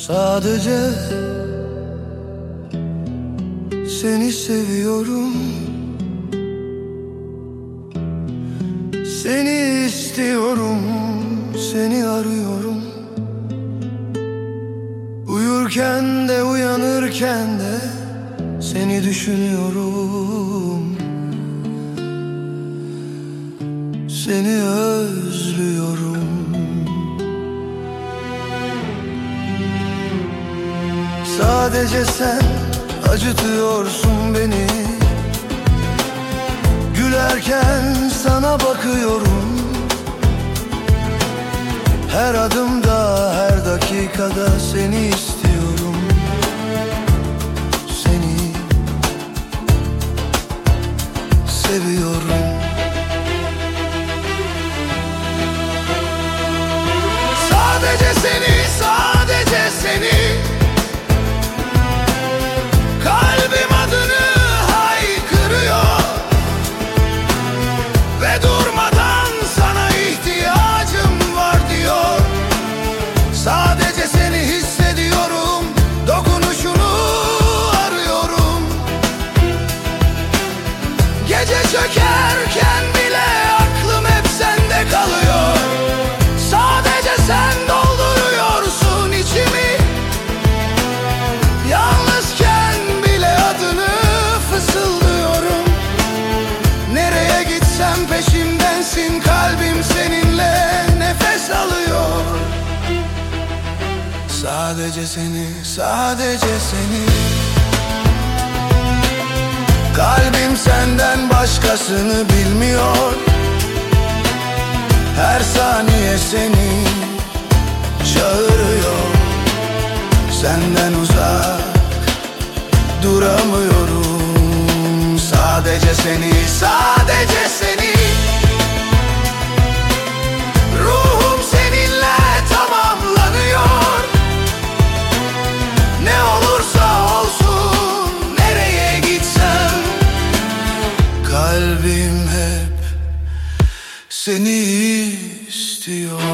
Sadece seni seviyorum, seni istiyorum, seni arıyorum. Uyurken de uyanırken de seni düşünüyorum, seni özlüyorum. Sadece sen acıtıyorsun beni. Gülerken sana bakıyorum. Her adımda, her dakikada seni istiyorum. Seni seviyorum. Sadece seni, sadece seni. Kalbim adını haykırıyor ve durmadan sana ihtiyacım var diyor. Sadece seni hissediyorum, dokunuşunu arıyorum. Gece çökerken bile aklım hep sende kalıyor. Sadece sen dolduruyorsun içimi. Yalnızken bile adını fısıldıyorum. Nereye gitsem peşimdensin, kalbim seninle nefes alıyor. Sadece seni, sadece seni. Kalbim senden başkasını bilmiyor. Her saniye seni çağırıyor. Senden uzak duramıyorum. Sadece seni, sadece seni. Ruhum seninle tamamlanıyor. Ne olursa olsun, nereye gitsem, kalbim hep seni istiyor.